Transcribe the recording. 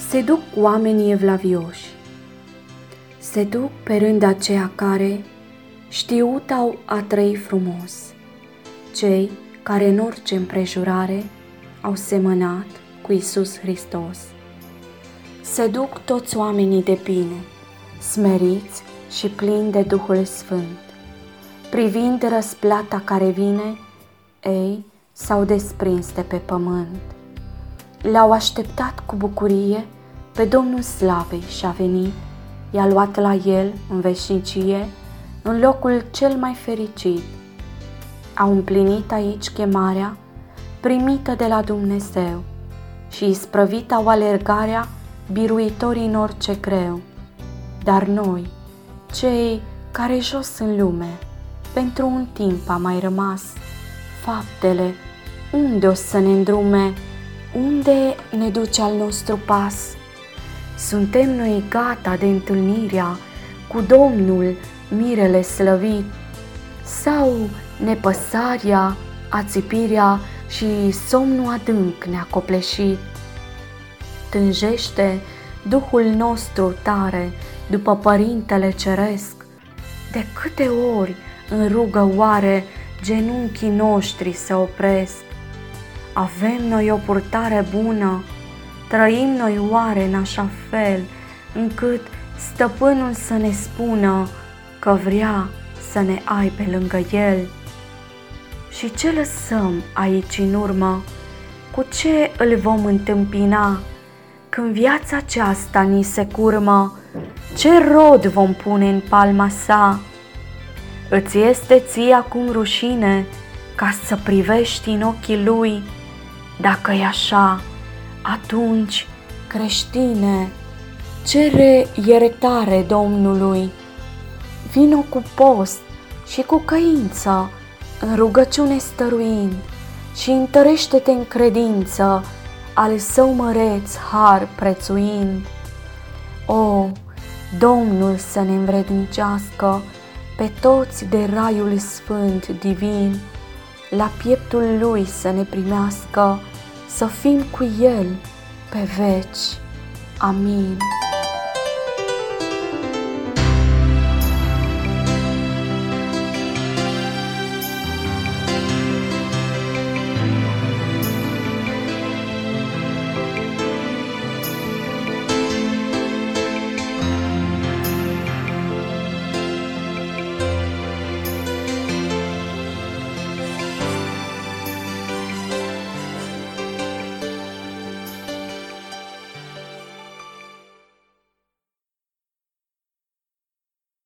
Se duc oamenii evlavioși, se duc pe rând aceia care știutau a trăi frumos, cei care în orice împrejurare au semănat cu Iisus Hristos. Se duc toți oamenii de bine, smeriți și plini de Duhul Sfânt. Privind răsplata care vine, ei s-au desprins de pe pământ. L-au așteptat cu bucurie pe Domnul Slavei și a venit, i-a luat la el în veșnicie, în locul cel mai fericit. Au împlinit aici chemarea primită de la Dumnezeu și isprăvit au alergarea biruitorii în orice greu. Dar noi, cei care jos în lume, pentru un timp am mai rămas, faptele, unde o să ne îndrume, unde ne duce al nostru pas? Suntem noi gata de întâlnirea cu Domnul mirele slăvit? Sau nepăsarea, ațipirea și somnul adânc ne-a copleșit? Tânjește Duhul nostru tare după Părintele Ceresc? De câte ori în rugă oare genunchii noștri se opresc? Avem noi o purtare bună? Trăim noi oare în așa fel încât Stăpânul să ne spună că vrea să ne ai pe lângă El? Și ce lăsăm aici în urmă? Cu ce îl vom întâmpina? Când viața aceasta ni se curmă, ce rod vom pune în palma sa? Îți este ție acum rușine ca să privești în ochii Lui? Dacă e așa, atunci, creștine, cere iertare Domnului. Vino cu post și cu căință, în rugăciune stăruind, și întărește-te în credință, al Său măreț har prețuind. O, Domnul să ne învrednicească pe toți de raiul sfânt divin, la pieptul Lui să ne primească, să fim cu El pe veci. Amin.